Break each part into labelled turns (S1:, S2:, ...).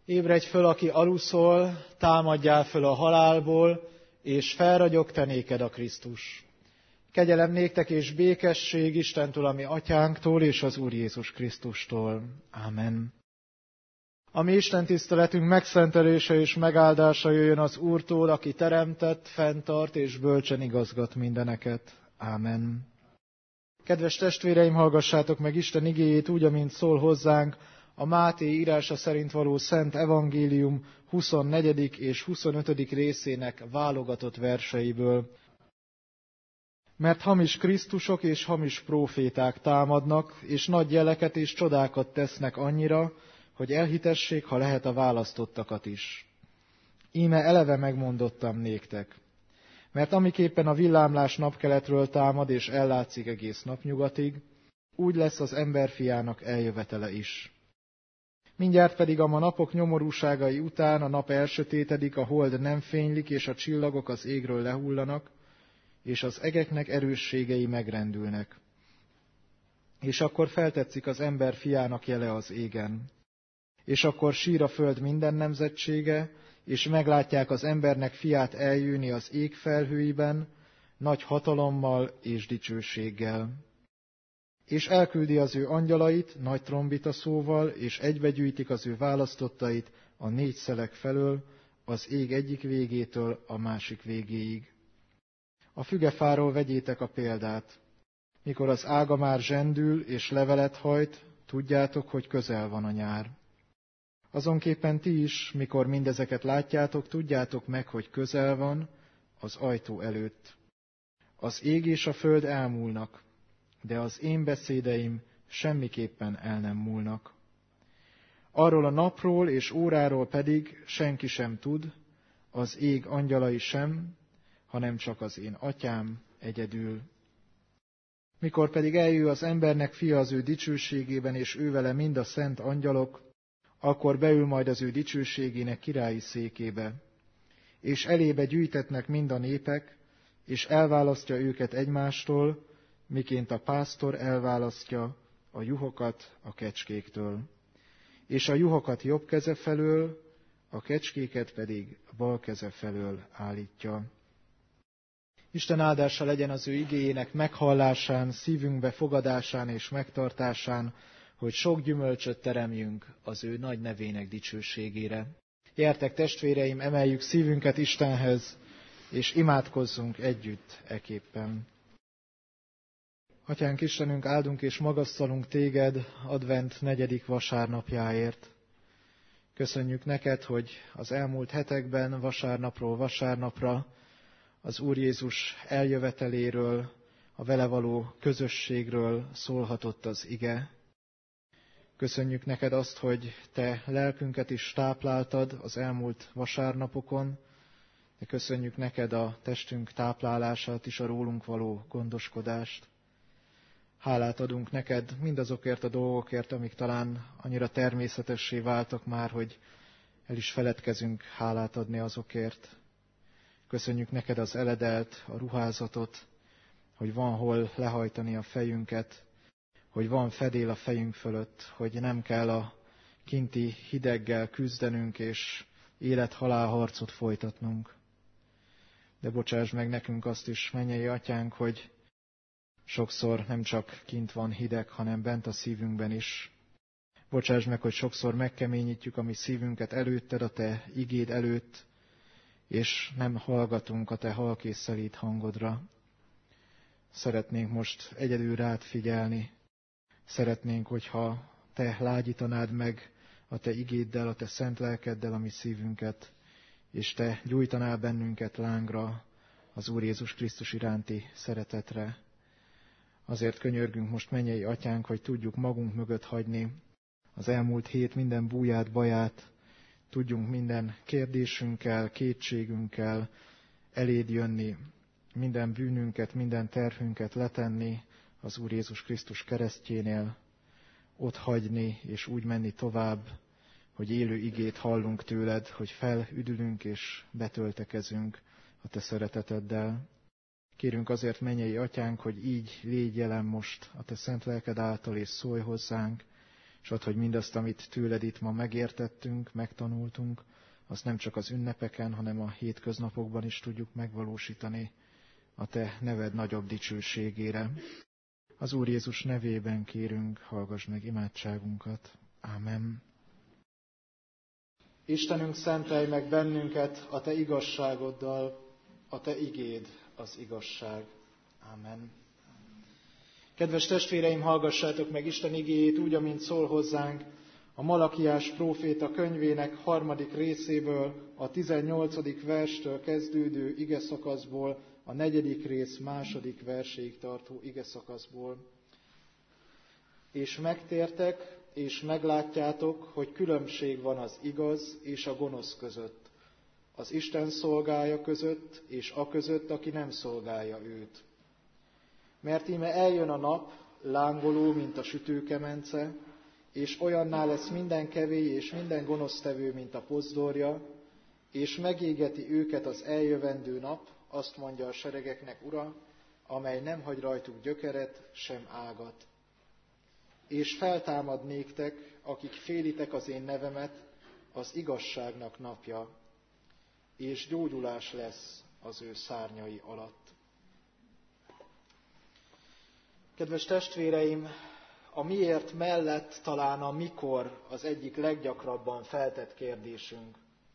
S1: Ébredj föl, aki aluszol, támadjál föl a halálból, és felragyog te néked a Krisztus. Kegyelem néktek és békesség Istentől, a mi atyánktól, és az Úr Jézus Krisztustól. Ámen. A mi Isten tiszteletünk megszentelése és megáldása jöjjön az Úrtól, aki teremtett, fenntart és bölcsen igazgat mindeneket. Ámen. Kedves testvéreim, hallgassátok meg Isten igéjét úgy, amint szól hozzánk a Máté írása szerint való Szent Evangélium 24. és 25. részének válogatott verseiből. Mert hamis Krisztusok és hamis próféták támadnak, és nagy jeleket és csodákat tesznek annyira, hogy elhitessék, ha lehet, a választottakat is. Íme eleve megmondottam néktek. Mert amiképpen a villámlás napkeletről támad, és ellátszik egész napnyugatig, úgy lesz az emberfiának eljövetele is. Mindjárt pedig a napok nyomorúságai után a nap elsötétedik, a hold nem fénylik, és a csillagok az égről lehullanak, és az egeknek erősségei megrendülnek. És akkor feltetszik az ember fiának jele az égen. És akkor sír a föld minden nemzetsége, és meglátják az embernek fiát eljönni az ég felhőiben, nagy hatalommal és dicsőséggel. És elküldi az ő angyalait nagy trombita szóval, és egybegyűjtik az ő választottait a 4 szelek felől, az ég egyik végétől a másik végéig. A fügefáról vegyétek a példát. Mikor az ága már zsendül és levelet hajt, tudjátok, hogy közel van a nyár. Azonképpen ti is, mikor mindezeket látjátok, tudjátok meg, hogy közel van az ajtó előtt. Az ég és a föld elmúlnak, de az én beszédeim semmiképpen el nem múlnak. Arról a napról és óráról pedig senki sem tud, az ég angyalai sem, hanem csak az én atyám egyedül. Mikor pedig eljön az embernek fia az ő dicsőségében, és ővele mind a szent angyalok, akkor beül majd az ő dicsőségének királyi székébe, és elébe gyűjtetnek mind a népek, és elválasztja őket egymástól, miként a pásztor elválasztja a juhokat a kecskéktől. És a juhokat jobb keze felől, a kecskéket pedig bal keze felől állítja. Isten áldása legyen az ő igéjének meghallásán, szívünkbe fogadásán és megtartásán, hogy sok gyümölcsöt teremjünk az ő nagy nevének dicsőségére. Gyertek, testvéreim, emeljük szívünket Istenhez, és imádkozzunk együtt eképpen. Atyánk Istenünk, áldunk és magasztalunk téged advent 4. vasárnapjáért. Köszönjük neked, hogy az elmúlt hetekben vasárnapról vasárnapra az Úr Jézus eljöveteléről, a vele való közösségről szólhatott az ige. Köszönjük neked azt, hogy te lelkünket is tápláltad az elmúlt vasárnapokon, de köszönjük neked a testünk táplálását is, a rólunk való gondoskodást. Hálát adunk neked mindazokért a dolgokért, amik talán annyira természetessé váltak már, hogy el is feledkezünk hálát adni azokért. Köszönjük neked az eledelt, a ruházatot, hogy van hol lehajtani a fejünket, hogy van fedél a fejünk fölött, hogy nem kell a kinti hideggel küzdenünk és élet-halál harcot folytatnunk. De bocsáss meg nekünk azt is, mennyei atyánk, hogy sokszor nem csak kint van hideg, hanem bent a szívünkben is. Bocsáss meg, hogy sokszor megkeményítjük a mi szívünket előtted, a te igéd előtt, és nem hallgatunk a te halk és szelíd hangodra. Szeretnénk most egyedül rád figyelni. Szeretnénk, hogyha te lágyítanád meg a te igéddel, a te szent lelkeddel a mi szívünket, és te gyújtanál bennünket lángra az Úr Jézus Krisztus iránti szeretetre. Azért könyörgünk most, mennyei atyánk, hogy tudjuk magunk mögött hagyni az elmúlt hét minden búját, baját, tudjunk minden kérdésünkkel, kétségünkkel eléd jönni, minden bűnünket, minden terhünket letenni az Úr Jézus Krisztus keresztjénél, ott hagyni és úgy menni tovább, hogy élő igét hallunk tőled, hogy felüdülünk és betöltekezünk a te szereteteddel. Kérünk azért, mennyei atyánk, hogy így légy jelen most a te szent lelked által, és szólj hozzánk, és add, hogy mindazt, amit tőled itt ma megértettünk, megtanultunk, azt nem csak az ünnepeken, hanem a hétköznapokban is tudjuk megvalósítani a te neved nagyobb dicsőségére. Az Úr Jézus nevében kérünk, hallgass meg imádságunkat. Ámen. Istenünk, szentelj meg bennünket a te igazságoddal, a te igéd az igazság. Ámen. Kedves testvéreim, hallgassátok meg Isten igéjét úgy, amint szól hozzánk a Malakiás próféta könyvének 3. részéből, a 18. verstől kezdődő igeszakaszból, a 4. rész 2. verséig tartó igeszakaszból. És megtértek, és meglátjátok, hogy különbség van az igaz és a gonosz között, az Isten szolgája között, és a között, aki nem szolgálja őt. Mert íme eljön a nap, lángoló, mint a sütőkemence, és olyanná lesz minden kevély és minden gonosztevő, mint a pozdorja, és megégeti őket az eljövendő nap, azt mondja a seregeknek Ura, amely nem hagy rajtuk gyökeret, sem ágat. És feltámad néktek, akik félitek az én nevemet, az igazságnak napja, és gyógyulás lesz az ő szárnyai alatt. Kedves testvéreim, a miért mellett talán a mikor az egyik leggyakrabban feltett kérdésünk.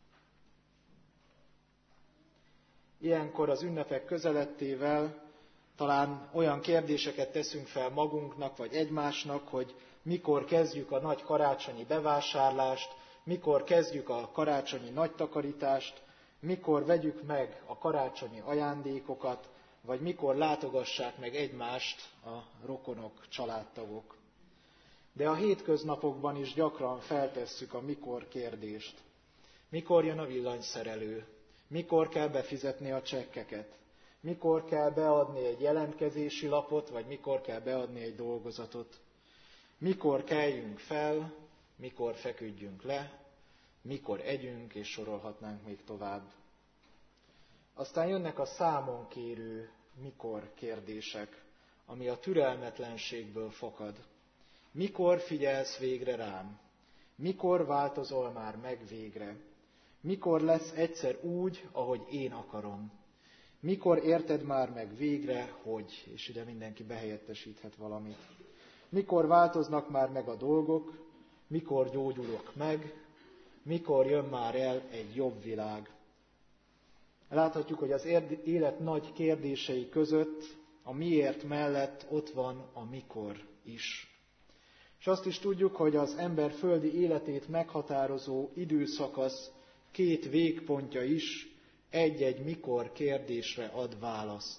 S1: Ilyenkor az ünnepek közelettével talán olyan kérdéseket teszünk fel magunknak vagy egymásnak, hogy mikor kezdjük a nagy karácsonyi bevásárlást, mikor kezdjük a karácsonyi nagy takarítást, mikor vegyük meg a karácsonyi ajándékokat, vagy mikor látogassák meg egymást a rokonok, családtagok. De a hétköznapokban is gyakran feltesszük a mikor kérdést. Mikor jön a villanyszerelő? Mikor kell befizetni a csekkeket? Mikor kell beadni egy jelentkezési lapot, vagy mikor kell beadni egy dolgozatot? Mikor keljünk fel, mikor feküdjünk le, mikor együnk, és sorolhatnánk még tovább. Aztán jönnek a számon kérő mikor kérdések, ami a türelmetlenségből fakad. Mikor figyelsz végre rám? Mikor változol már meg végre? Mikor lesz egyszer úgy, ahogy én akarom? Mikor érted már meg végre, hogy, és ide mindenki behelyettesíthet valamit. Mikor változnak már meg a dolgok? Mikor gyógyulok meg? Mikor jön már el egy jobb világ? Láthatjuk, hogy az élet nagy kérdései között a miért mellett ott van a mikor is. És azt is tudjuk, hogy az ember földi életét meghatározó időszakasz 2 végpontja is egy-egy mikor kérdésre ad választ.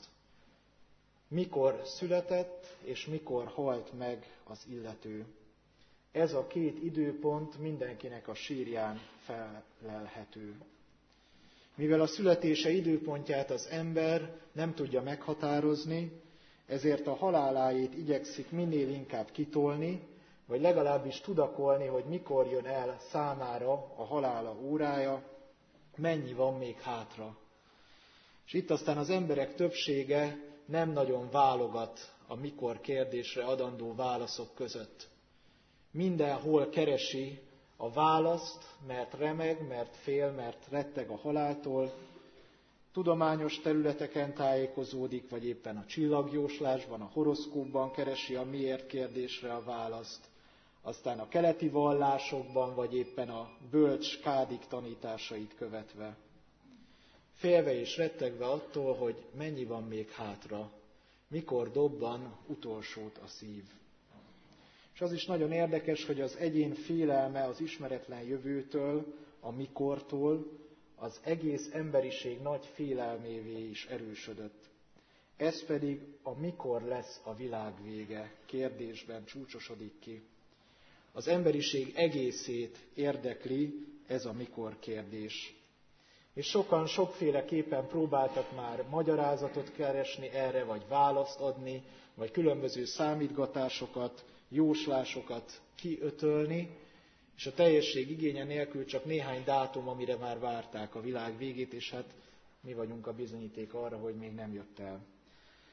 S1: Mikor született és mikor halt meg az illető. Ez a 2 időpont mindenkinek a sírján felelhető. Mivel a születése időpontját az ember nem tudja meghatározni, ezért a haláláét igyekszik minél inkább kitolni, vagy legalábbis tudakolni, hogy mikor jön el számára a halála órája, mennyi van még hátra. És itt aztán az emberek többsége nem nagyon válogat a mikor kérdésre adandó válaszok között. Mindenhol keresi a választ, mert remeg, mert fél, mert retteg a haláltól, tudományos területeken tájékozódik, vagy éppen a csillagjóslásban, a horoszkópban keresi a miért kérdésre a választ, aztán a keleti vallásokban, vagy éppen a bölcs kádik tanításait követve. Félve és rettegve attól, hogy mennyi van még hátra, mikor dobban utolsót a szív. És az is nagyon érdekes, hogy az egyén félelme az ismeretlen jövőtől, a mikortól, az egész emberiség nagy félelmévé is erősödött. Ez pedig a mikor lesz a világ vége kérdésben csúcsosodik ki. Az emberiség egészét érdekli ez a mikor kérdés. És sokan sokféleképpen próbáltak már magyarázatot keresni erre, vagy választ adni, vagy különböző számítgatásokat, jóslásokat kiötölni, és a teljesség igénye nélkül csak néhány dátum, amire már várták a világ végét, és hát mi vagyunk a bizonyíték arra, hogy még nem jött el.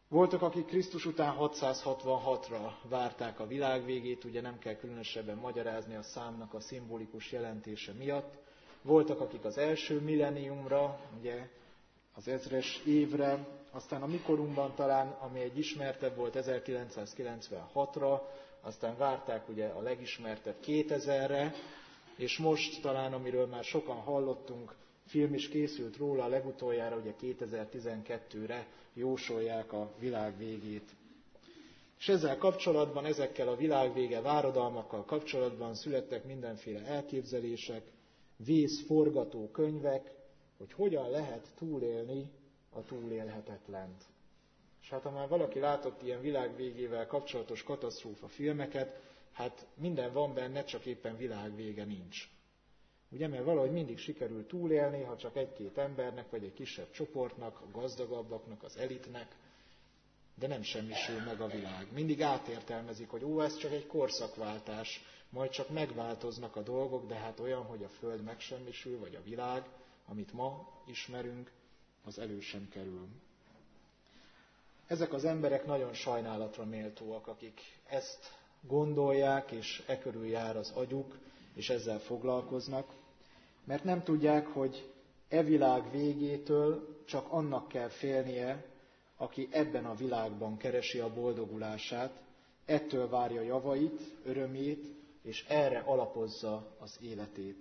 S1: Voltak, akik Krisztus után 666-ra várták a világ végét, ugye nem kell különösebben magyarázni a számnak a szimbolikus jelentése miatt. Voltak, akik az első millenniumra, ugye az 1000-es évre, aztán a mikorunkban talán, ami egy ismertebb volt, 1996-ra, aztán várták ugye a legismertebb 2000-re, és most talán, amiről már sokan hallottunk, film is készült róla, legutoljára ugye 2012-re jósolják a világ végét. És ezzel kapcsolatban, ezekkel a világvége váradalmakkal kapcsolatban születtek mindenféle elképzelések, vészforgató könyvek, hogy hogyan lehet túlélni a túlélhetetlent. És hát ha már valaki látott ilyen világvégével kapcsolatos katasztrófa filmeket, hát minden van benne, csak éppen világvége nincs. Ugye, mert valahogy mindig sikerül túlélni, ha csak egy-két embernek, vagy egy kisebb csoportnak, a gazdagabbaknak, az elitnek, de nem semmisül meg a világ. Mindig átértelmezik, hogy ez csak egy korszakváltás, majd csak megváltoznak a dolgok, de hát olyan, hogy a Föld megsemmisül, vagy a világ, amit ma ismerünk, az elő sem kerül. Ezek az emberek nagyon sajnálatra méltóak, akik ezt gondolják, és körül jár az agyuk, és ezzel foglalkoznak, mert nem tudják, hogy világ végétől csak annak kell félnie, aki ebben a világban keresi a boldogulását, ettől várja javait, örömét, és erre alapozza az életét.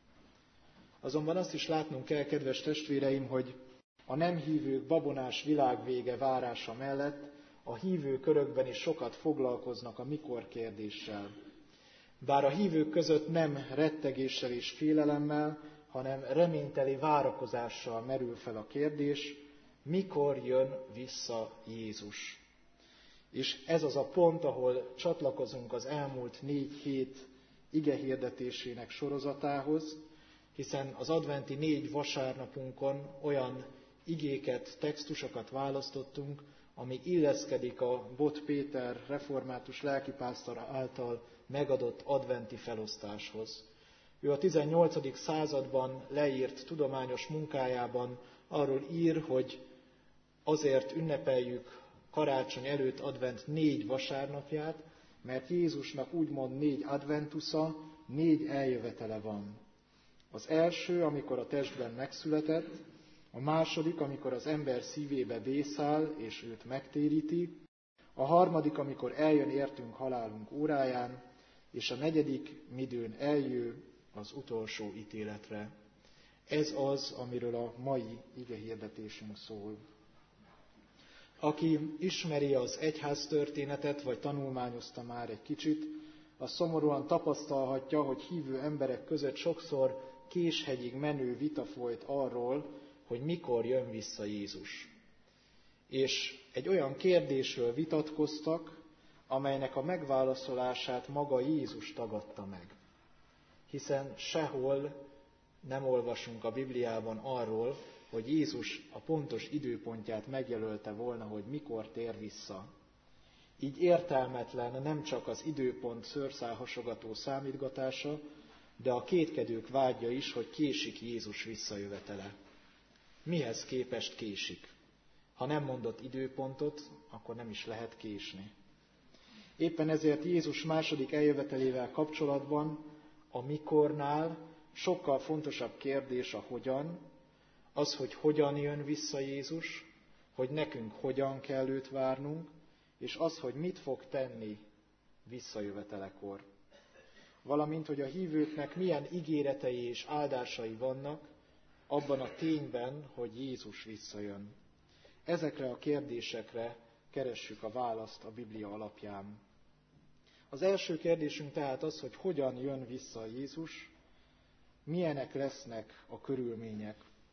S1: Azonban azt is látnunk kell, kedves testvéreim, hogy a nem hívők babonás világvége várása mellett a hívő körökben is sokat foglalkoznak a mikor kérdéssel. Bár a hívők között nem rettegéssel és félelemmel, hanem reményteli várakozással merül fel a kérdés, mikor jön vissza Jézus. És ez az a pont, ahol csatlakozunk az elmúlt 4 hét igehirdetésének sorozatához, hiszen az adventi 4 vasárnapunkon olyan igéket, textusokat választottunk, ami illeszkedik a Bot Péter református lelkipásztor által megadott adventi felosztáshoz. Ő a 18. században leírt tudományos munkájában arról ír, hogy azért ünnepeljük karácsony előtt advent 4 vasárnapját, mert Jézusnak úgymond 4 adventusza, 4 eljövetele van. Az első, amikor a testben megszületett, a második, amikor az ember szívébe bészáll, és őt megtéríti, a harmadik, amikor eljön értünk halálunk óráján, és a negyedik, midőn eljő az utolsó ítéletre. Ez az, amiről a mai igehirdetésünk szól. Aki ismeri az egyház történetet, vagy tanulmányozta már egy kicsit, az szomorúan tapasztalhatja, hogy hívő emberek között sokszor késhegyig menő vita folyt arról, hogy mikor jön vissza Jézus. És egy olyan kérdésről vitatkoztak, amelynek a megválaszolását maga Jézus tagadta meg. Hiszen sehol nem olvasunk a Bibliában arról, hogy Jézus a pontos időpontját megjelölte volna, hogy mikor tér vissza. Így értelmetlen nem csak az időpont szőrszálhasogató számítgatása, de a kétkedők vágya is, hogy késik Jézus visszajövetele. Mihez képest késik? Ha nem mondott időpontot, akkor nem is lehet késni. Éppen ezért Jézus második eljövetelével kapcsolatban a mikornál sokkal fontosabb kérdés a hogyan, az, hogy hogyan jön vissza Jézus, hogy nekünk hogyan kell őt várnunk, és az, hogy mit fog tenni visszajövetelekor. Valamint, hogy a hívőknek milyen ígéretei és áldásai vannak abban a tényben, hogy Jézus visszajön. Ezekre a kérdésekre keressük a választ a Biblia alapján. Az első kérdésünk tehát az, hogy hogyan jön vissza Jézus, milyenek lesznek a körülmények.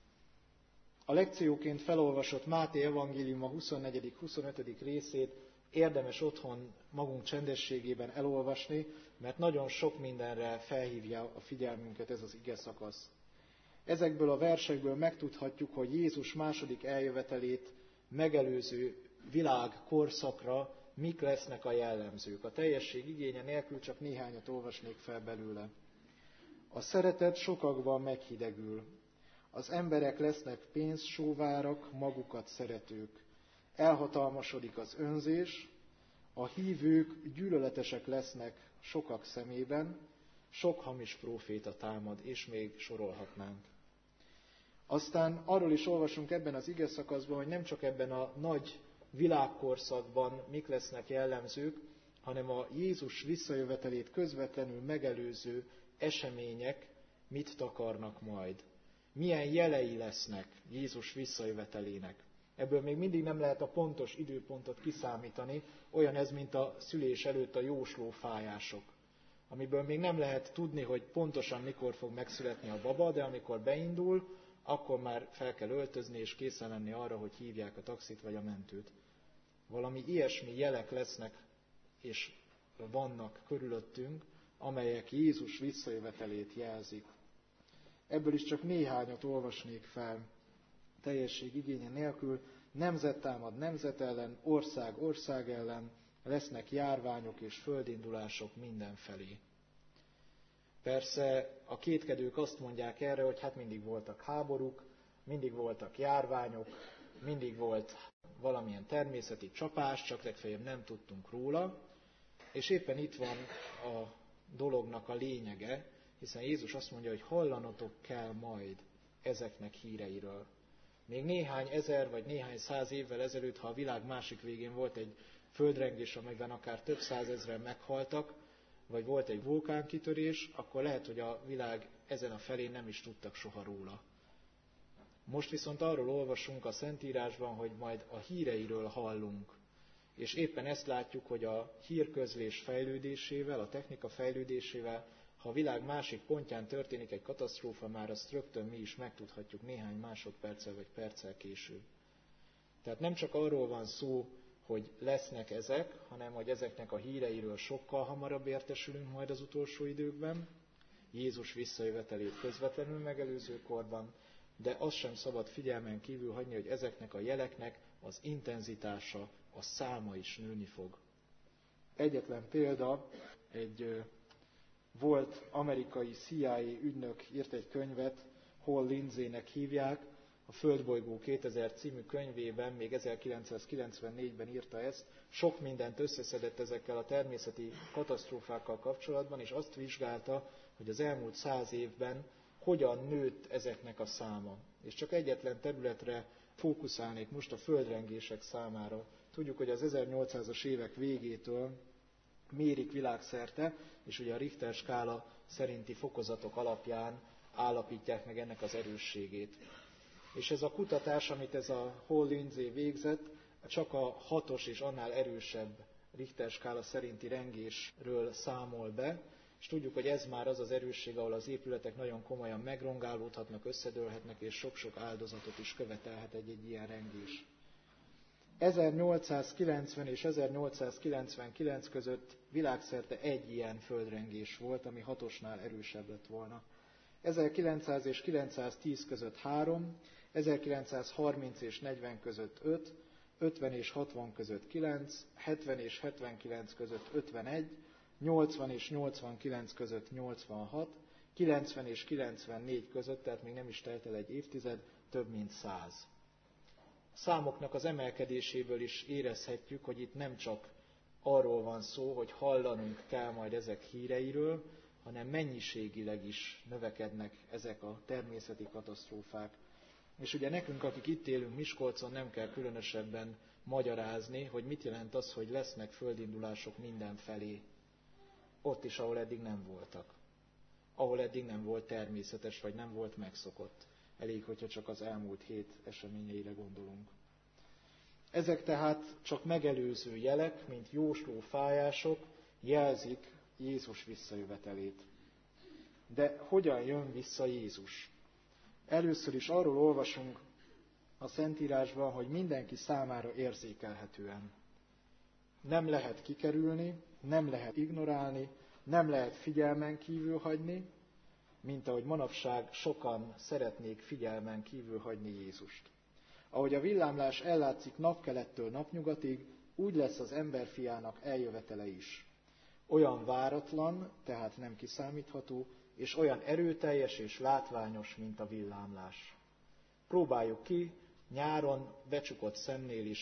S1: A lekcióként felolvasott Máté evangéliuma 24.-25. részét érdemes otthon magunk csendességében elolvasni, mert nagyon sok mindenre felhívja a figyelmünket ez az ige szakasz. Ezekből a versekből megtudhatjuk, hogy Jézus második eljövetelét megelőző világkorszakra mik lesznek a jellemzők. A teljesség igénye nélkül csak néhányat olvasnék fel belőle. A szeretet sokakban meghidegül. Az emberek lesznek pénzsóvárak, magukat szeretők. elhatalmasodik az önzés, a hívők gyűlöletesek lesznek sokak szemében, sok hamis próféta támad, és még sorolhatnánk. Aztán arról is olvasunk ebben az igeszakaszban, hogy nem csak ebben a nagy világkorszakban mik lesznek jellemzők, hanem a Jézus visszajövetelét közvetlenül megelőző események mit takarnak majd. Milyen jelei lesznek Jézus visszajövetelének. Ebből még mindig nem lehet a pontos időpontot kiszámítani, olyan ez, mint a szülés előtt a jóslófájások, amiből még nem lehet tudni, hogy pontosan mikor fog megszületni a baba, de amikor beindul, akkor már fel kell öltözni, és készen lenni arra, hogy hívják a taxit vagy a mentőt. Valami ilyesmi jelek lesznek, és vannak körülöttünk, amelyek Jézus visszajövetelét jelzik. Ebből is csak néhányat olvasnék fel, teljesség igénye nélkül. Nemzet támad nemzet ellen, ország ország ellen, lesznek járványok és földindulások mindenfelé. Persze a kétkedők azt mondják erre, hogy hát mindig voltak háborúk, mindig voltak járványok, mindig volt valamilyen természeti csapás, csak legfeljebb nem tudtunk róla, és éppen itt van a dolognak a lényege, hiszen Jézus azt mondja, hogy hallanotok kell majd ezeknek híreiről. Még néhány ezer vagy néhány száz évvel ezelőtt, ha a világ másik végén volt egy földrengés, amelyben akár több százezren meghaltak, vagy volt egy vulkánkitörés, akkor lehet, hogy a világ ezen a felén nem is tudtak soha róla. Most viszont arról olvasunk a Szentírásban, hogy majd a híreiről hallunk. És éppen ezt látjuk, hogy a hírközlés fejlődésével, a technika fejlődésével, ha a világ másik pontján történik egy katasztrófa, már azt rögtön mi is megtudhatjuk néhány másodperccel vagy perccel később. Tehát nem csak arról van szó, hogy lesznek ezek, hanem hogy ezeknek a híreiről sokkal hamarabb értesülünk majd az utolsó időkben, Jézus visszajövetelét közvetlenül megelőző korban, de azt sem szabad figyelmen kívül hagyni, hogy ezeknek a jeleknek az intenzitása, a száma is nőni fog. Egyetlen példa, egy volt amerikai CIA ügynök írt egy könyvet, Hal Lindseynek hívják, a Földbolygó 2000 című könyvében, még 1994-ben írta ezt, sok mindent összeszedett ezekkel a természeti katasztrófákkal kapcsolatban, és azt vizsgálta, hogy az elmúlt 100 évben hogyan nőtt ezeknek a száma. És csak egyetlen területre fókuszálnék most, a földrengések számára. Tudjuk, hogy az 1800-as évek végétől mérik világszerte, és ugye a Richter skála szerinti fokozatok alapján állapítják meg ennek az erősségét. És ez a kutatás, amit ez a Hal Lindsey végzett, csak a 6-os és annál erősebb Richter skála szerinti rengésről számol be, és tudjuk, hogy ez már az az erősség, ahol az épületek nagyon komolyan megrongálódhatnak, összedőlhetnek, és sok-sok áldozatot is követelhet egy ilyen rengés. 1890 és 1899 között világszerte egy ilyen földrengés volt, ami 6-osnál erősebb lett volna. 1900 és 910 között 3, 1930 és 40 között 5, 50 és 60 között 9, 70 és 79 között 51, 80 és 89 között 86, 90 és 94 között, tehát még nem is telt el egy évtized, több mint 100. A számoknak az emelkedéséből is érezhetjük, hogy itt nem csak arról van szó, hogy hallanunk kell majd ezek híreiről, hanem mennyiségileg is növekednek ezek a természeti katasztrófák. És ugye nekünk, akik itt élünk Miskolcon, nem kell különösebben magyarázni, hogy mit jelent az, hogy lesznek földindulások mindenfelé. Ott is, ahol eddig nem voltak. Ahol eddig nem volt természetes, vagy nem volt megszokott. Elég, hogyha csak az elmúlt hét eseményeire gondolunk. Ezek tehát csak megelőző jelek, mint jósló fájások, jelzik Jézus visszajövetelét. De hogyan jön vissza Jézus? Először is arról olvasunk a Szentírásban, hogy mindenki számára érzékelhetően. Nem lehet kikerülni, nem lehet ignorálni, nem lehet figyelmen kívül hagyni, mint ahogy manapság sokan szeretnék figyelmen kívül hagyni Jézust. Ahogy a villámlás ellátszik napkelettől napnyugatig, úgy lesz az emberfiának eljövetele is. Olyan váratlan, tehát nem kiszámítható, és olyan erőteljes és látványos, mint a villámlás. Próbáljuk ki, nyáron becsukott szemnél is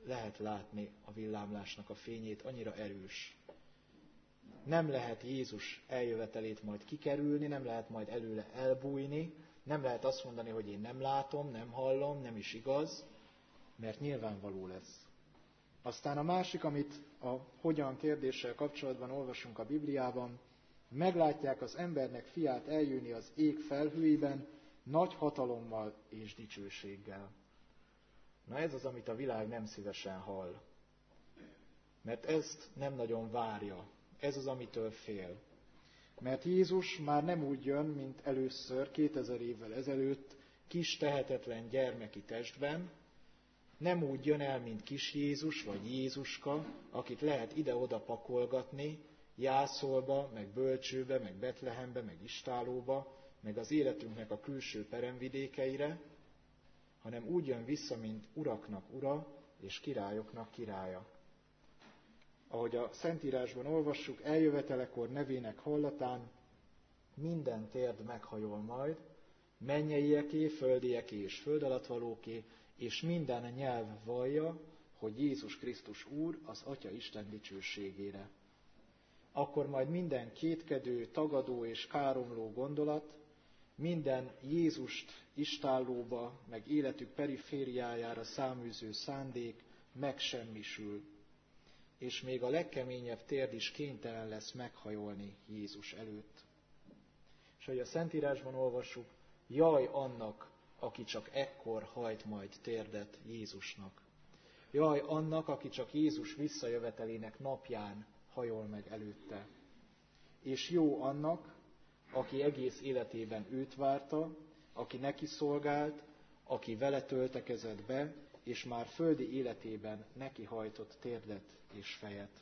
S1: lehet látni a villámlásnak a fényét, annyira erős. Nem lehet Jézus eljövetelét majd kikerülni, nem lehet majd előle elbújni, nem lehet azt mondani, hogy én nem látom, nem hallom, nem is igaz, mert nyilvánvaló lesz. Aztán a másik, amit a hogyan kérdéssel kapcsolatban olvasunk a Bibliában, meglátják az embernek fiát eljönni az ég felhőiben, nagy hatalommal és dicsőséggel. Na ez az, amit a világ nem szívesen hall. Mert ezt nem nagyon várja. Ez az, amitől fél. Mert Jézus már nem úgy jön, mint először, 2000 évvel ezelőtt, kis tehetetlen gyermeki testben, nem úgy jön el, mint kis Jézus vagy Jézuska, akit lehet ide-oda pakolgatni, Jászolba, meg Bölcsőbe, meg Betlehembe, meg Istállóba, meg az életünknek a külső peremvidékeire, hanem úgy jön vissza, mint uraknak ura és királyoknak királya. Ahogy a Szentírásban olvassuk, eljövetelekor nevének hallatán minden térd meghajol majd, mennyeieké, földieké és föld alatt valóké, és minden nyelv vallja, hogy Jézus Krisztus Úr az Atya Isten dicsőségére. Akkor majd minden kétkedő, tagadó és káromló gondolat, minden Jézust istállóba, meg életük perifériájára száműző szándék megsemmisül, és még a legkeményebb térd is kénytelen lesz meghajolni Jézus előtt. És ahogy a Szentírásban olvassuk, jaj annak, aki csak ekkor hajt majd térdet Jézusnak. Jaj annak, aki csak Jézus visszajövetelének napján hajol meg előtte. És jó annak, aki egész életében őt várta, aki neki szolgált, aki vele töltekezett be, és már földi életében neki hajtott térdet és fejet.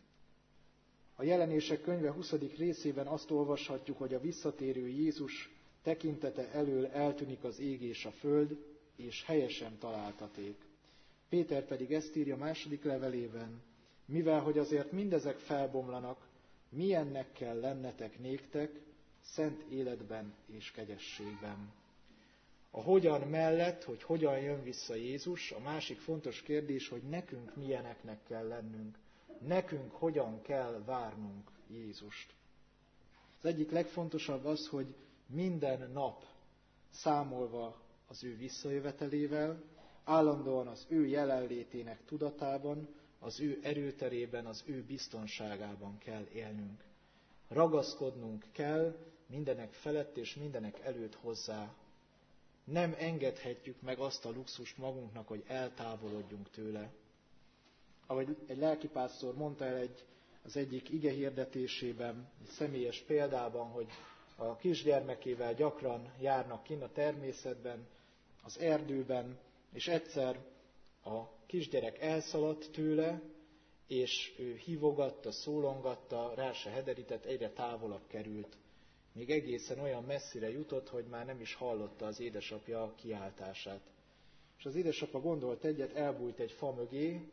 S1: A Jelenések könyve 20. részében azt olvashatjuk, hogy a visszatérő Jézus tekintete elől eltűnik az ég és a föld, és helyesen találtaték. Péter pedig ezt írja második levelében, mivel hogy azért mindezek felbomlanak, milyennek kell lennetek néktek, szent életben és kegyességben. A hogyan mellett, hogy hogyan jön vissza Jézus, a másik fontos kérdés, hogy nekünk milyeneknek kell lennünk, nekünk hogyan kell várnunk Jézust. Az egyik legfontosabb az, hogy minden nap számolva az ő visszajövetelével, állandóan az ő jelenlétének tudatában, az ő erőterében, az ő biztonságában kell élnünk. Ragaszkodnunk kell mindenek felett és mindenek előtt hozzá. Nem engedhetjük meg azt a luxust magunknak, hogy eltávolodjunk tőle. Ahogy egy lelkipásztor mondta el az egyik ige hirdetésében, egy személyes példában, hogy a kisgyermekével gyakran járnak kinn a természetben, az erdőben, és egyszer a kisgyerek elszaladt tőle, és ő hívogatta, szólongatta, rá se hederített, egyre távolabb került. Még egészen olyan messzire jutott, hogy már nem is hallotta az édesapja kiáltását. És az édesapa gondolt egyet, elbújt egy fa mögé,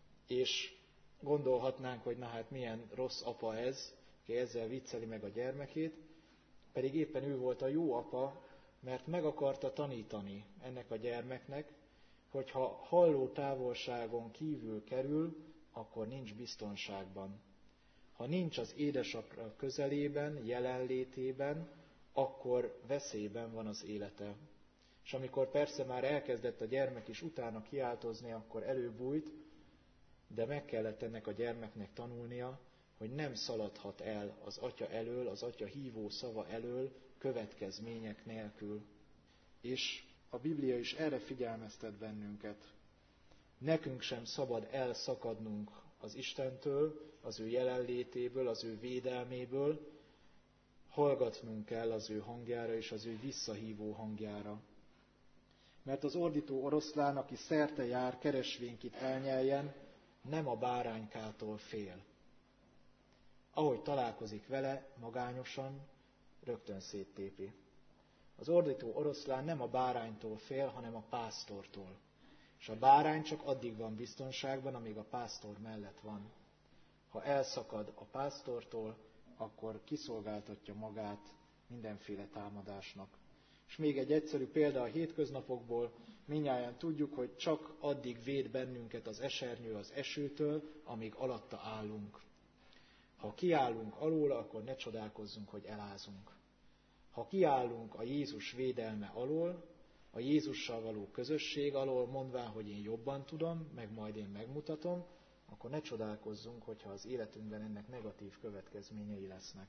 S1: és gondolhatnánk, hogy na hát milyen rossz apa ez, aki ezzel vicceli meg a gyermekét, pedig éppen ő volt a jó apa, mert meg akarta tanítani ennek a gyermeknek, hogy ha halló távolságon kívül kerül, akkor nincs biztonságban. Ha nincs az édesapja közelében, jelenlétében, akkor veszélyben van az élete. És amikor persze már elkezdett a gyermek is utána kiáltozni, akkor előbújt, de meg kellett ennek a gyermeknek tanulnia, hogy nem szaladhat el az atya elől, az atya hívó szava elől következmények nélkül. És a Biblia is erre figyelmeztet bennünket. Nekünk sem szabad elszakadnunk az Istentől, az ő jelenlétéből, az ő védelméből, hallgatnunk kell az ő hangjára és az ő visszahívó hangjára. Mert az ordító oroszlán, aki szerte jár, keresvén kit elnyeljen, nem a báránykától fél. Ahogy találkozik vele, magányosan, rögtön széttépi. Az ordító oroszlán nem a báránytól fél, hanem a pásztortól. És a bárány csak addig van biztonságban, amíg a pásztor mellett van. Ha elszakad a pásztortól, akkor kiszolgáltatja magát mindenféle támadásnak. És még egy egyszerű példa a hétköznapokból, mindnyájan tudjuk, hogy csak addig véd bennünket az esernyő az esőtől, amíg alatta állunk. Ha kiállunk alól, akkor ne csodálkozzunk, hogy elázunk. Ha kiállunk a Jézus védelme alól, a Jézussal való közösség alól, mondván, hogy én jobban tudom, meg majd én megmutatom, akkor ne csodálkozzunk, hogyha az életünkben ennek negatív következményei lesznek.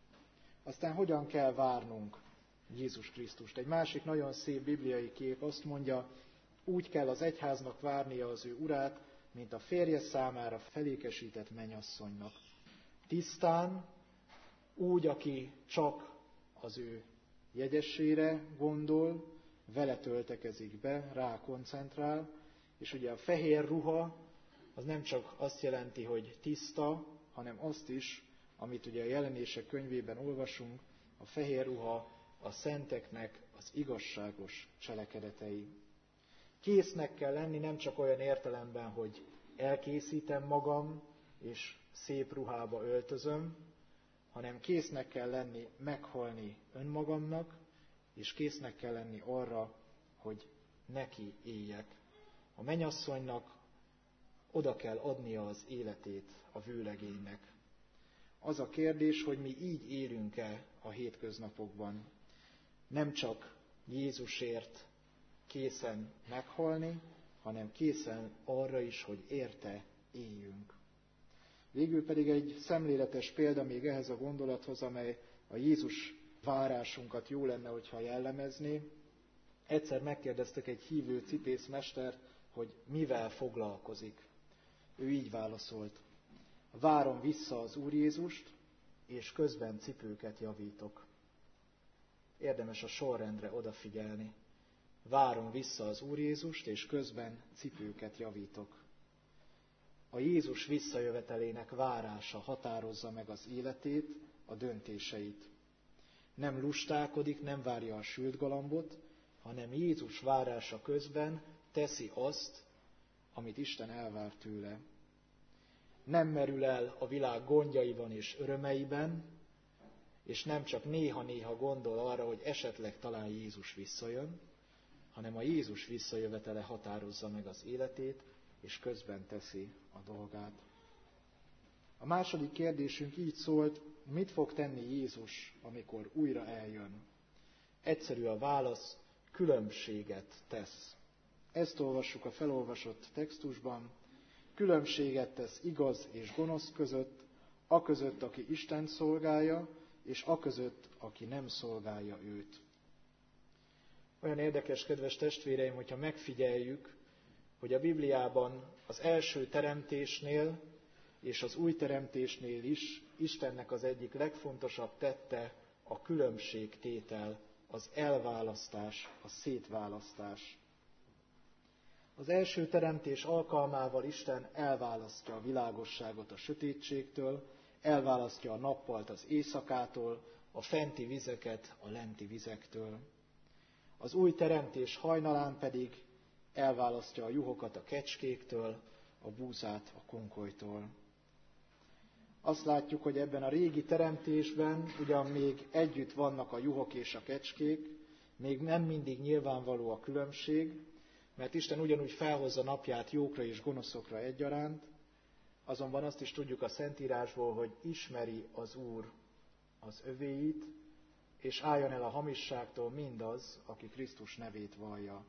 S1: Aztán hogyan kell várnunk Jézus Krisztust? Egy másik nagyon szép bibliai kép azt mondja, úgy kell az egyháznak várnia az ő urát, mint a férje számára felékesített mennyasszonynak. Tisztán, úgy, aki csak az ő jegyességére gondol, vele töltekezik be, rá koncentrál, és ugye a fehér ruha az nem csak azt jelenti, hogy tiszta, hanem azt is, amit ugye a Jelenések könyvében olvasunk, a fehér ruha a szenteknek az igazságos cselekedetei. Késznek kell lenni nem csak olyan értelemben, hogy elkészítem magam, és szép ruhába öltözöm, hanem késznek kell lenni meghalni önmagamnak, és késznek kell lenni arra, hogy neki éljek. A mennyasszonynak oda kell adnia az életét a vőlegénynek. Az a kérdés, hogy mi így élünk-e a hétköznapokban. Nem csak Jézusért készen meghalni, hanem készen arra is, hogy érte éljünk. Végül pedig egy szemléletes példa még ehhez a gondolathoz, amely a Jézus várásunkat jó lenne, hogyha jellemezné. Egyszer megkérdeztek egy hívő cipészmestert, hogy mivel foglalkozik. Ő így válaszolt: várom vissza az Úr Jézust, és közben cipőket javítok. Érdemes a sorrendre odafigyelni. Várom vissza az Úr Jézust, és közben cipőket javítok. A Jézus visszajövetelének várása határozza meg az életét, a döntéseit. Nem lustálkodik, nem várja a sült galambot, hanem Jézus várása közben teszi azt, amit Isten elvár tőle. Nem merül el a világ gondjaiban és örömeiben, és nem csak néha-néha gondol arra, hogy esetleg talán Jézus visszajön, hanem a Jézus visszajövetele határozza meg az életét, és közben teszi a dolgát. A második kérdésünk így szólt, mit fog tenni Jézus, amikor újra eljön? Egyszerű a válasz, különbséget tesz. Ezt olvassuk a felolvasott textusban. Különbséget tesz igaz és gonosz között, aközött, aki Istent szolgálja, és aközött, aki nem szolgálja őt. Olyan érdekes, kedves testvéreim, hogyha megfigyeljük, hogy a Bibliában az első teremtésnél és az új teremtésnél is Istennek az egyik legfontosabb tette a különbségtétel, az elválasztás, a szétválasztás. Az első teremtés alkalmával Isten elválasztja a világosságot a sötétségtől, elválasztja a nappalt az éjszakától, a fenti vizeket a lenti vizektől. Az új teremtés hajnalán pedig elválasztja a juhokat a kecskéktől, a búzát a konkolytól. Azt látjuk, hogy ebben a régi teremtésben ugyan még együtt vannak a juhok és a kecskék, még nem mindig nyilvánvaló a különbség, mert Isten ugyanúgy felhozza napját jókra és gonoszokra egyaránt, azonban azt is tudjuk a Szentírásból, hogy ismeri az Úr az övéit, és álljon el a hamisságtól mindaz, aki Krisztus nevét vallja.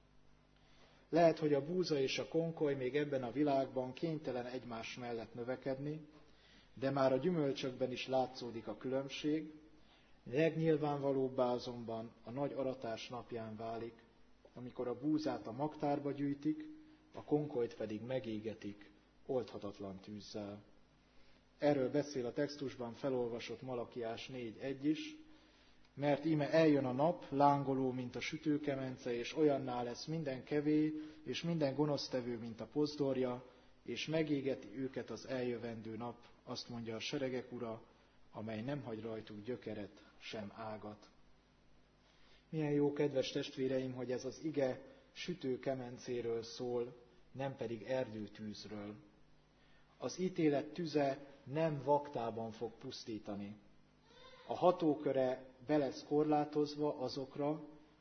S1: Lehet, hogy a búza és a konkoly még ebben a világban kénytelen egymás mellett növekedni, de már a gyümölcsökben is látszódik a különbség, legnyilvánvalóbbá azonban a nagy aratás napján válik, amikor a búzát a magtárba gyűjtik, a konkolyt pedig megégetik oldhatatlan tűzzel. Erről beszél a textusban felolvasott Malakiás 4.1 is, mert íme eljön a nap, lángoló, mint a sütőkemence, és olyanná lesz minden kevély, és minden gonosztevő, mint a pozdorja, és megégeti őket az eljövendő nap, azt mondja a seregek ura, amely nem hagy rajtuk gyökeret, sem ágat. Milyen jó, kedves testvéreim, hogy ez az ige sütőkemencéről szól, nem pedig erdőtűzről. Az ítélet tüze nem vaktában fog pusztítani. A hatóköre be lesz korlátozva azokra,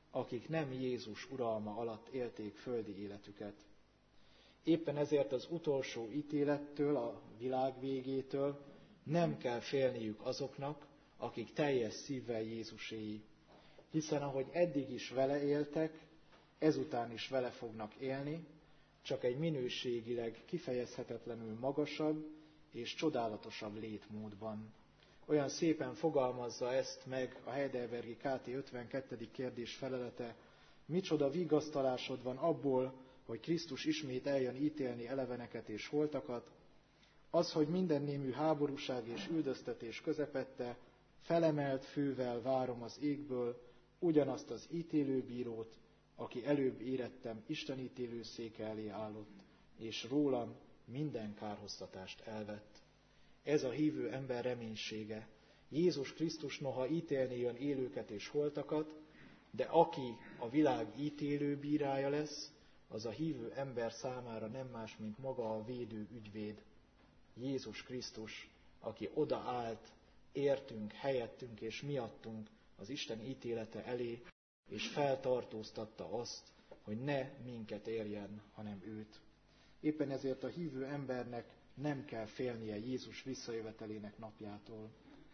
S1: akik nem Jézus uralma alatt élték földi életüket. Éppen ezért az utolsó ítélettől, a világ végétől nem kell félniük azoknak, akik teljes szívvel Jézuséi. Hiszen ahogy eddig is vele éltek, ezután is vele fognak élni, csak egy minőségileg kifejezhetetlenül magasabb és csodálatosabb létmódban. Olyan szépen fogalmazza ezt meg a Heidelbergi KT 52. kérdés felelete: micsoda vigasztalásod van abból, hogy Krisztus ismét eljön ítélni eleveneket és holtakat, az, hogy minden némű háborúság és üldöztetés közepette felemelt fővel várom az égből ugyanazt az ítélőbírót, aki előbb érettem Isten ítélőszéke elé állott, és rólam minden kárhoztatást elvett. Ez a hívő ember reménysége. Jézus Krisztus noha ítélni jön élőket és holtakat, de aki a világ ítélő bírája lesz, az a hívő ember számára nem más, mint maga a védő ügyvéd. Jézus Krisztus, aki odaállt, értünk, helyettünk és miattunk az Isten ítélete elé, és feltartóztatta azt, hogy ne minket érjen, hanem őt. Éppen ezért a hívő embernek nem kell félnie Jézus visszajövetelének napjától.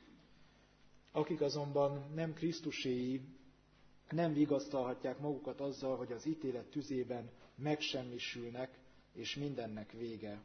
S1: Akik azonban nem Krisztuséi, nem vigasztalhatják magukat azzal, hogy az ítélet tüzében megsemmisülnek, és mindennek vége.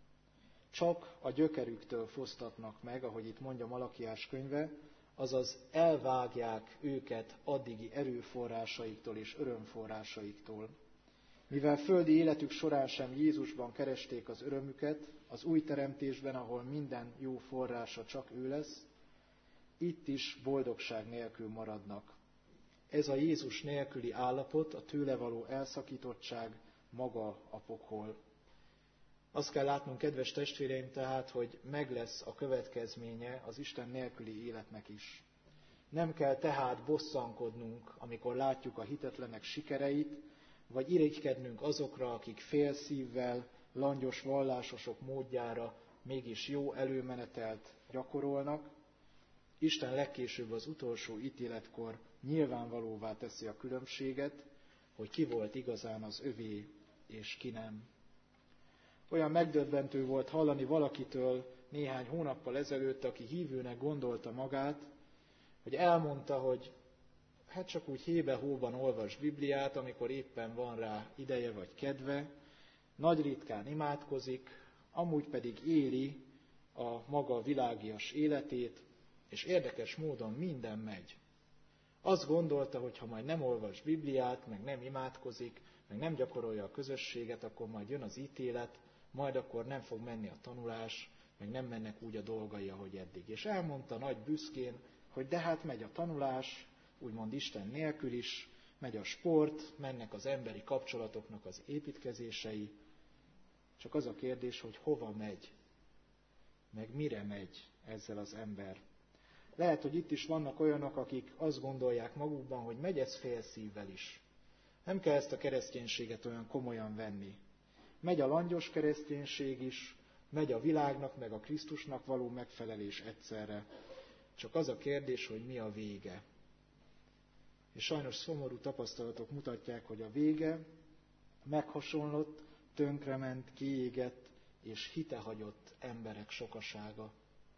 S1: Csak a gyökerüktől fosztatnak meg, ahogy itt mondja Malakiás könyve, azaz elvágják őket addigi erőforrásaiktól és örömforrásaiktól. Mivel földi életük során sem Jézusban keresték az örömüket, az új teremtésben, ahol minden jó forrása csak ő lesz, itt is boldogság nélkül maradnak. Ez a Jézus nélküli állapot, a tőle való elszakítottság maga a pokol. Azt kell látnunk, kedves testvéreim, tehát, hogy meg lesz a következménye az Isten nélküli életnek is. Nem kell tehát bosszankodnunk, amikor látjuk a hitetlenek sikereit, vagy irigykednünk azokra, akik félszívvel, langyos vallásosok módjára mégis jó előmenetelt gyakorolnak. Isten legkésőbb az utolsó ítéletkor nyilvánvalóvá teszi a különbséget, hogy ki volt igazán az övé, és ki nem. Olyan megdöbbentő volt hallani valakitől néhány hónappal ezelőtt, aki hívőnek gondolta magát, hogy elmondta, hogy hát csak úgy hébe-hóban olvas Bibliát, amikor éppen van rá ideje vagy kedve, nagy ritkán imádkozik, amúgy pedig éli a maga világias életét, és érdekes módon minden megy. Azt gondolta, hogy ha majd nem olvas Bibliát, meg nem imádkozik, meg nem gyakorolja a közösséget, akkor majd jön az ítélet, majd akkor nem fog menni a tanulás, meg nem mennek úgy a dolgai, ahogy eddig. És elmondta nagy büszkén, hogy de hát megy a tanulás, úgymond Isten nélkül is, megy a sport, mennek az emberi kapcsolatoknak az építkezései. Csak az a kérdés, hogy hova megy, meg mire megy ezzel az ember. Lehet, hogy itt is vannak olyanok, akik azt gondolják magukban, hogy megy ez félszívvel is. Nem kell ezt a kereszténységet olyan komolyan venni. Megy a langyos kereszténység is, megy a világnak, meg a Krisztusnak való megfelelés egyszerre. Csak az a kérdés, hogy mi a vége. És sajnos szomorú tapasztalatok mutatják, hogy a vége meghasonlott, tönkrement, kiégett és hitehagyott emberek sokasága.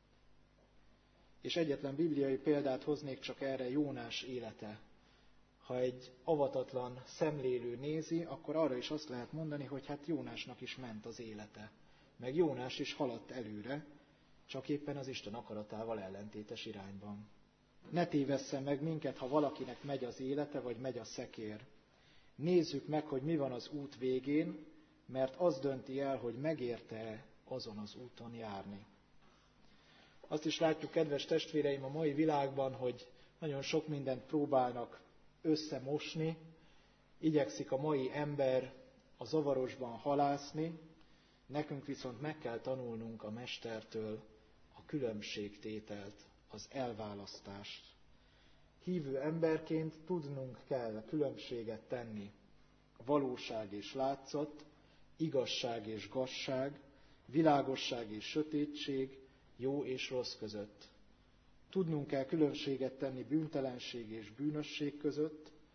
S1: És egyetlen bibliai példát hoznék csak erre, Jónás élete. Ha egy avatatlan szemlélő nézi, akkor arra is azt lehet mondani, hogy hát Jónásnak is ment az élete. Meg Jónás is haladt előre, csak éppen az Isten akaratával ellentétes irányban. Ne tévesszen meg minket, ha valakinek megy az élete, vagy megy a szekér. Nézzük meg, hogy mi van az út végén, mert az dönti el, hogy megérte-e azon az úton járni. Azt is látjuk, kedves testvéreim, a mai világban, hogy nagyon sok mindent próbálnak összemosni, igyekszik a mai ember a zavarosban halászni, nekünk viszont meg kell tanulnunk a mestertől a különbségtételt, az elválasztást. Hívő emberként tudnunk kell különbséget tenni valóság és látszat, igazság és gazság, világosság és sötétség, jó és rossz között. Tudnunk kell különbséget tenni bűntelenség és bűnösség között,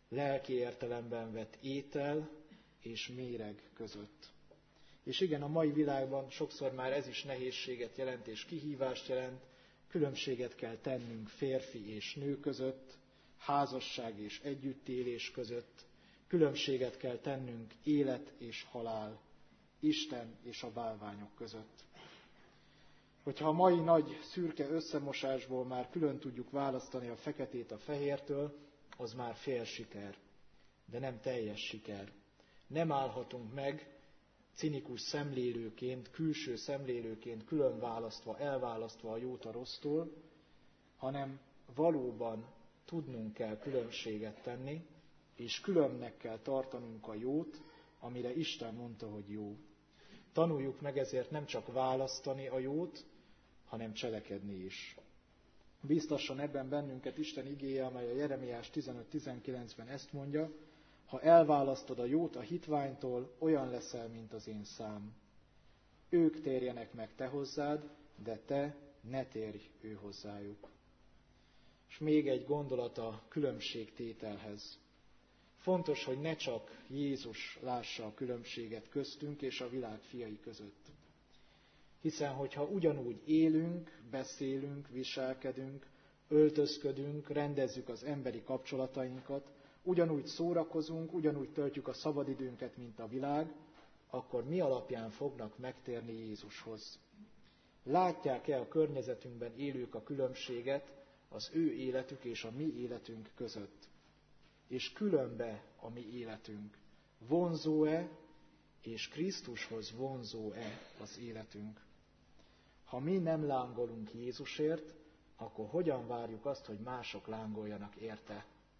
S1: lelki értelemben vett étel és méreg között. És igen, a mai világban sokszor már ez is nehézséget jelent és kihívást jelent, különbséget kell tennünk férfi és nő között, házasság és együttélés között, különbséget kell tennünk élet és halál, Isten és a bálványok között. Hogyha a mai nagy szürke összemosásból már külön tudjuk választani a feketét a fehértől, az már fél siker, de nem teljes siker. Nem állhatunk meg cinikus szemlélőként, külső szemlélőként külön választva, elválasztva a jót a rossztól, hanem valóban tudnunk kell különbséget tenni, és különnek kell tartanunk a jót, amire Isten mondta, hogy jó. Tanuljuk meg ezért nem csak választani a jót, hanem cselekedni is. Bíztasson ebben bennünket Isten igéje, amely a Jeremiás 15-19-ben ezt mondja: ha elválasztod a jót a hitványtól, olyan leszel, mint az én szám. Ők térjenek meg te hozzád, de te ne térj ő hozzájuk. És még egy gondolat a különbségtételhez. Fontos, hogy ne csak Jézus lássa a különbséget köztünk és a világ fiai között. Hiszen, hogyha ugyanúgy élünk, beszélünk, viselkedünk, öltözködünk, rendezzük az emberi kapcsolatainkat, ugyanúgy szórakozunk, ugyanúgy töltjük a szabadidőnket, mint a világ, akkor mi alapján fognak megtérni Jézushoz? Látják-e a környezetünkben élők a különbséget az ő életük és a mi életünk között? És különbe a mi életünk? Vonzó-e és Krisztushoz vonzó-e az életünk? Ha mi nem lángolunk Jézusért, akkor hogyan várjuk azt, hogy mások lángoljanak érte?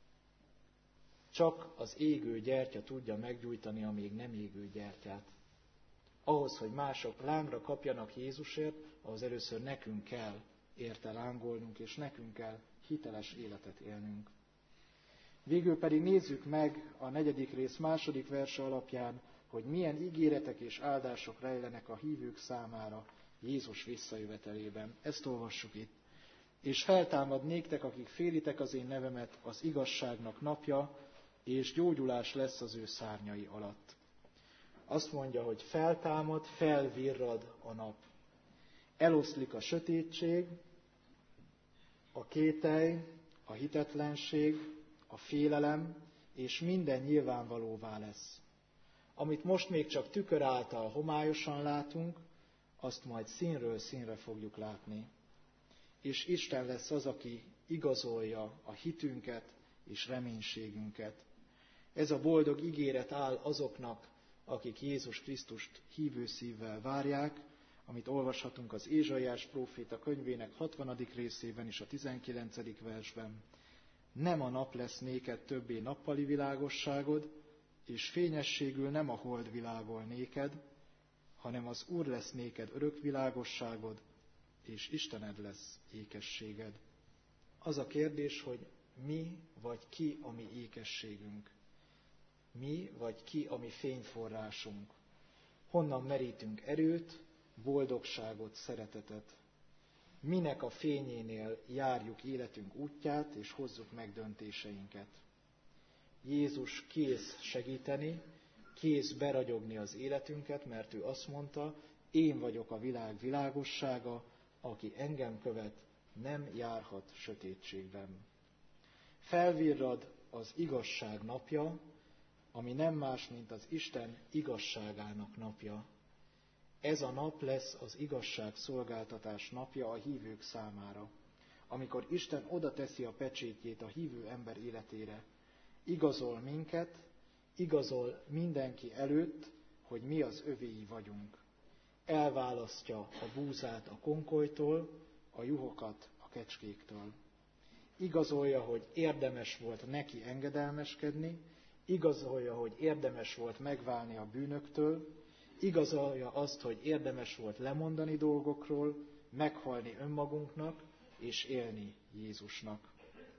S1: Csak az égő gyertya tudja meggyújtani a még nem égő gyertyát. Ahhoz, hogy mások lángra kapjanak Jézusért, ahhoz először nekünk kell érte lángolnunk, és nekünk kell hiteles életet élnünk. Végül pedig nézzük meg a 4. rész 2. verse alapján, hogy milyen ígéretek és áldások rejlenek a hívők számára Jézus visszajövetelében. Ezt olvassuk itt. És feltámad néktek, akik félitek az én nevemet, az igazságnak napja, és gyógyulás lesz az ő szárnyai alatt. Azt mondja, hogy feltámad, felvirrad a nap. Eloszlik a sötétség, a kételj, a hitetlenség, a félelem, és minden nyilvánvalóvá lesz. Amit most még csak tükör által homályosan látunk, azt majd színről színre fogjuk látni. És Isten lesz az, aki igazolja a hitünket és reménységünket. Ez a boldog ígéret áll azoknak, akik Jézus Krisztust hívő szívvel várják, amit olvashatunk az Ézsaiás próféta könyvének 60. részében és a 19. versben. Nem a nap lesz néked többé nappali világosságod, és fényességül nem a hold világol néked, hanem az Úr lesz néked örök világosságod, és Istened lesz ékességed. Az a kérdés, hogy mi vagy ki a mi ékességünk? Mi vagy ki a mi fényforrásunk? Honnan merítünk erőt, boldogságot, szeretetet? Minek a fényénél járjuk életünk útját, és hozzuk meg döntéseinket? Jézus kész segíteni, kész beragyogni az életünket, mert ő azt mondta, én vagyok a világ világossága, aki engem követ, nem járhat sötétségben. Felvirrad az igazság napja, ami nem más, mint az Isten igazságának napja. Ez a nap lesz az igazságszolgáltatás napja a hívők számára, amikor Isten oda teszi a pecsétjét a hívő ember életére. Igazol minket, igazol mindenki előtt, hogy mi az övéi vagyunk. Elválasztja a búzát a konkolytól, a juhokat a kecskéktől. Igazolja, hogy érdemes volt neki engedelmeskedni, igazolja, hogy érdemes volt megválni a bűnöktől, igazolja azt, hogy érdemes volt lemondani dolgokról, meghalni önmagunknak és élni Jézusnak.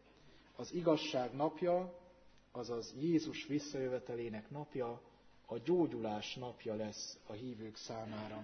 S1: Az igazság napja, azaz Jézus visszajövetelének napja, a gyógyulás napja lesz a hívők számára.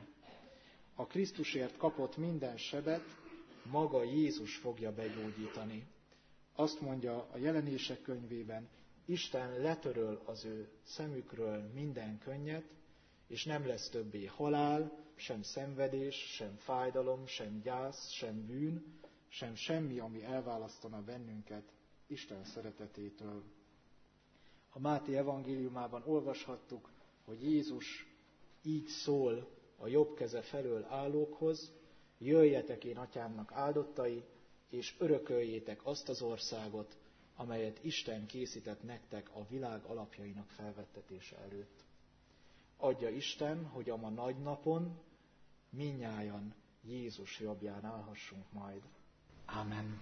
S1: A Krisztusért kapott minden sebet maga Jézus fogja begyógyítani. Azt mondja a Jelenések könyvében, Isten letöröl az ő szemükről minden könnyet, és nem lesz többé halál, sem szenvedés, sem fájdalom, sem gyász, sem bűn, sem semmi, ami elválasztana bennünket Isten szeretetétől. A Máté evangéliumában olvashattuk, hogy Jézus így szól a jobb keze felől állókhoz: jöjjetek én atyámnak áldottai, és örököljétek azt az országot, amelyet Isten készített nektek a világ alapjainak felvettetése előtt. Adja Isten, hogy a ma nagy napon mindnyájan Jézus jobbján állhassunk majd. Ámen.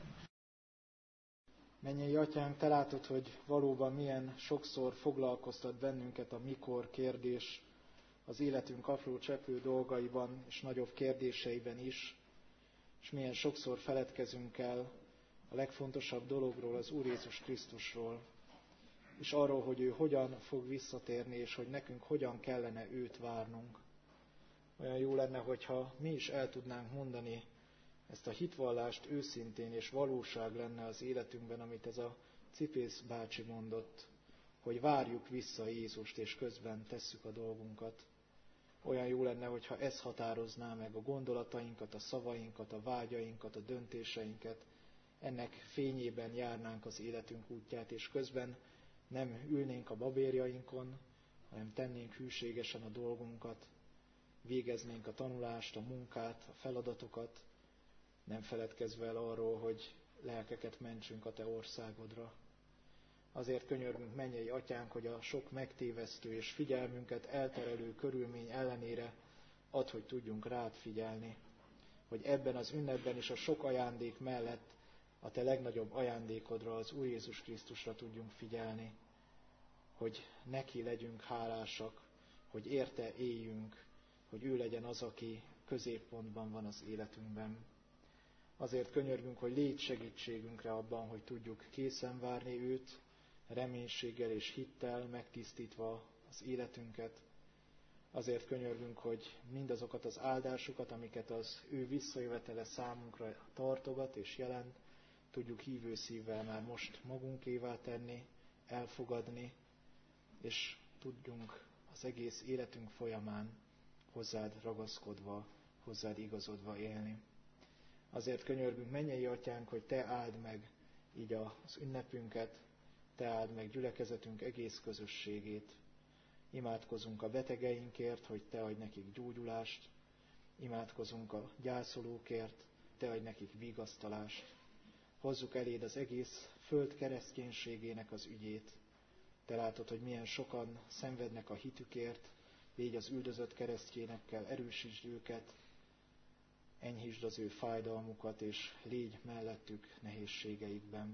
S1: Mennyei Atyánk, te látod, hogy valóban milyen sokszor foglalkoztat bennünket a mikor kérdés az életünk apró cseprő dolgaiban és nagyobb kérdéseiben is, és milyen sokszor feledkezünk el a legfontosabb dologról, az Úr Jézus Krisztusról, és arról, hogy ő hogyan fog visszatérni, és hogy nekünk hogyan kellene őt várnunk. Olyan jó lenne, hogyha mi is el tudnánk mondani ezt a hitvallást őszintén, és valóság lenne az életünkben, amit ez a Cipész bácsi mondott, hogy várjuk vissza Jézust, és közben tesszük a dolgunkat. Olyan jó lenne, hogyha ez határozná meg a gondolatainkat, a szavainkat, a vágyainkat, a döntéseinket. Ennek fényében járnánk az életünk útját, és közben nem ülnénk a babérjainkon, hanem tennénk hűségesen a dolgunkat, végeznénk a tanulást, a munkát, a feladatokat, nem feledkezve el arról, hogy lelkeket mentsünk a te országodra. Azért könyörgünk, mennyei Atyánk, hogy a sok megtévesztő és figyelmünket elterelő körülmény ellenére add, hogy tudjunk rád figyelni, hogy ebben az ünnepben is a sok ajándék mellett a te legnagyobb ajándékodra, az Úr Jézus Krisztusra tudjunk figyelni, hogy neki legyünk hálásak, hogy érte éljünk, hogy ő legyen az, aki középpontban van az életünkben. Azért könyörgünk, hogy légy segítségünkre abban, hogy tudjuk készen várni őt, reménységgel és hittel megtisztítva az életünket. Azért könyörgünk, hogy mindazokat az áldásokat, amiket az ő visszajövetele számunkra tartogat és jelent, tudjuk hívő szívvel már most magunkévá tenni, elfogadni, és tudjunk az egész életünk folyamán hozzád ragaszkodva, hozzád igazodva élni. Azért könyörgünk, mennyei Atyánk, hogy te áld meg így az ünnepünket, te áld meg gyülekezetünk egész közösségét. Imádkozunk a betegeinkért, hogy te adj nekik gyógyulást, imádkozunk a gyászolókért, te adj nekik vigasztalást. Hozzuk eléd az egész föld kereszténységének az ügyét. Te látod, hogy milyen sokan szenvednek a hitükért, légy az üldözött keresztényekkel, erősítsd őket, enyhítsd az ő fájdalmukat, és légy mellettük nehézségeikben.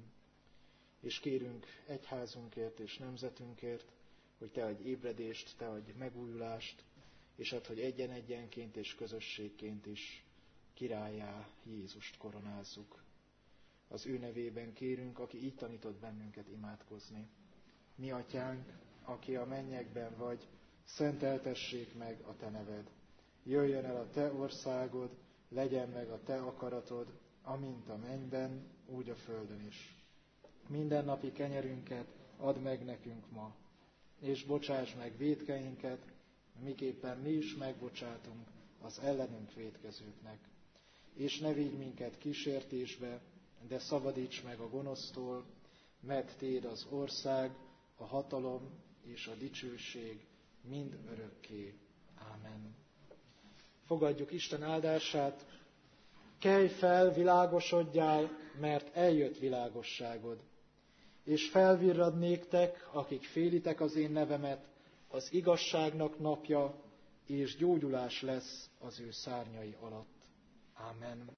S1: És kérünk egyházunkért és nemzetünkért, hogy te adj ébredést, te adj megújulást, és add, hogy egyen-egyenként és közösségként is királlyá Jézust koronázzuk. Az ő nevében kérünk, aki így tanított bennünket imádkozni. Mi Atyánk, aki a mennyekben vagy, szenteltessék meg a te neved. Jöjjön el a te országod, legyen meg a te akaratod, amint a mennyben, úgy a földön is. Mindennapi kenyerünket add meg nekünk ma, és bocsáss meg vétkeinket, miképpen mi is megbocsátunk az ellenünk vétkezőknek. És ne vigy minket kísértésbe, de szabadíts meg a gonosztól, mert téd az ország, a hatalom és a dicsőség mind örökké. Ámen. Fogadjuk Isten áldását. Kelj fel, világosodjál, mert eljött világosságod. És felvirrad néktek, akik félitek az én nevemet, az igazságnak napja, és gyógyulás lesz az ő szárnyai alatt. Ámen.